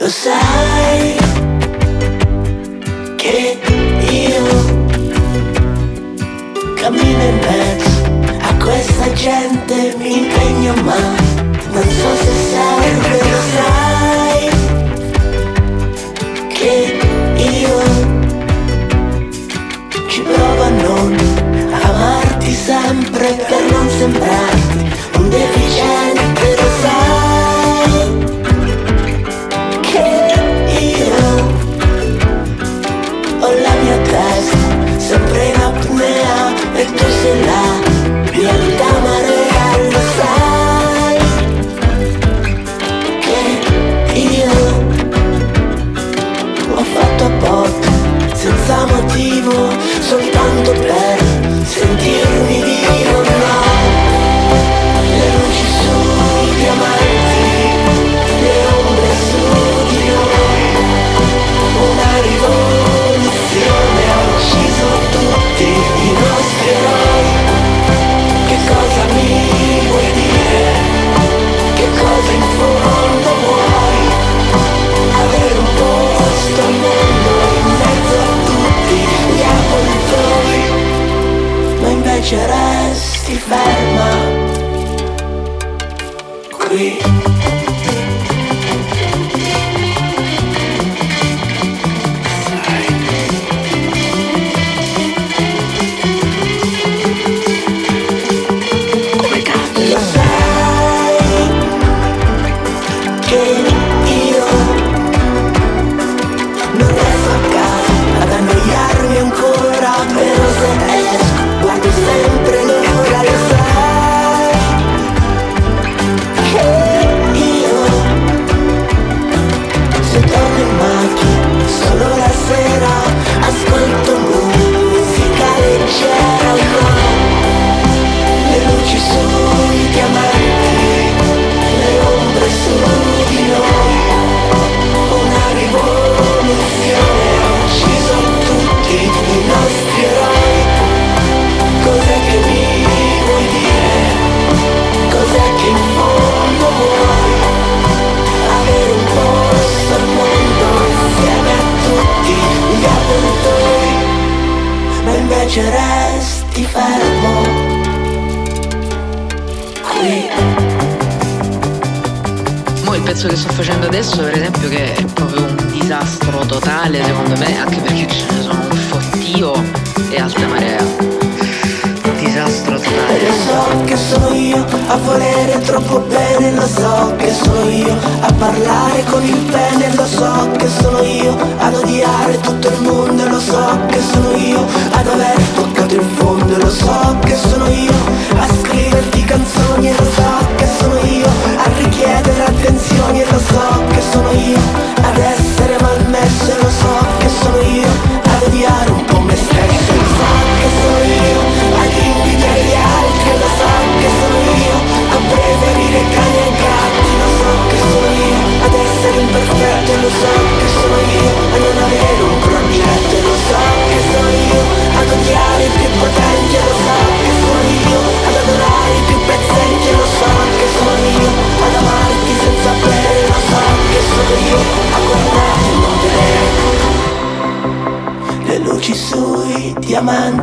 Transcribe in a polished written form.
Lo sai che io cammino in mezzo a questa gente, mi impegno ma non so se serve. Lo sai che io ci provo a non amarti sempre per non sembrarti un deficiente. Lo sai che io ho la mia testa sempre in apnea e tu sei la mia alta marea. Lo sai che io ho fatto a botte senza motivo, soltanto per sentirmi vivo. No, le luci sui diamanti, le ombre su di noi, una rivoluzione ha ucciso tutti i nostri eroi. Che cosa mi vuoi dire? Che cosa in fondo vuoi? Avere un posto al mondo in mezzo a tutti gli avvoltoi, ma invece resti ferma qui. Lo sai che io non resto a casa ad annoiarmi ancora, però se esco guardo sempre l'ora. Lo sai che io se torno in macchina solo la sera ascolto musica leggera. No, le luci sui diamanti, le ombre su di noi, una rivoluzione ha ucciso tutti i nostri eroi. Cos'è che mi vuoi dire? Cos'è che in fondo vuoi? Avere un posto al mondo insieme a tutti gli avventori, ma invece resti fermo qui. Mo' il pezzo che sto facendo adesso, per esempio, che è proprio un disastro totale secondo me, anche perché ce ne sono un fottio e alta marea. Disastro E totale. lo so che sono io a volere troppo bene, lo so che sono io a parlare con il pene, lo so che sono io ad odiare tutto il mondo, lo so che sono io ad aver toccato il fondo, lo so che sono io a scriverti canzoni, e lo so che sono io a richiedere attenzioni, e lo so che sono io ad essere malmesso, e lo so che sono io ad odiare un po' me stesso, lo so che sono io ad invidiare gli altri, lo so che sono io a preferire cani e gatti, lo so che sono io ad essere imperfetto, lo so che sono io a non avere un progetto, lo so che sono io ad odiare i più potenti, lo so che sono io ad adorare i più pezzenti, lo so che sono io ad amarti senza bere, lo so che sono io a guardare e non vedere le luci sui diamanti,